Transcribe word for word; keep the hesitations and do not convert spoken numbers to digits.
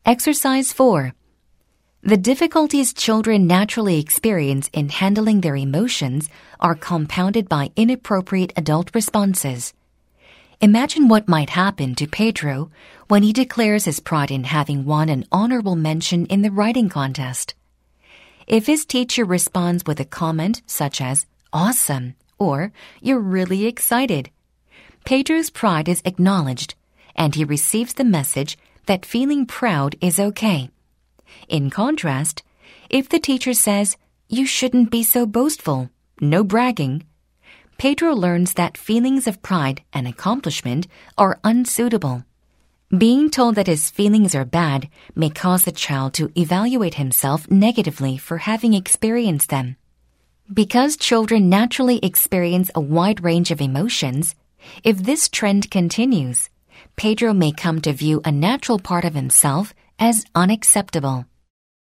Exercise four. The difficulties children naturally experience in handling their emotions are compounded by inappropriate adult responses. Imagine what might happen to Pedro when he declares his pride in having won an honorable mention in the writing contest. If his teacher responds with a comment such as, "Awesome," or "You're really excited," Pedro's pride is acknowledged, and he receives the message that feeling proud is okay. In contrast, if the teacher says, "You shouldn't be so boastful, no bragging," Pedro learns that feelings of pride and accomplishment are unsuitable. Being told that his feelings are bad may cause the child to evaluate himself negatively for having experienced them. Because children naturally experience a wide range of emotions, if this trend continues, Pedro may come to view a natural part of himself as unacceptable.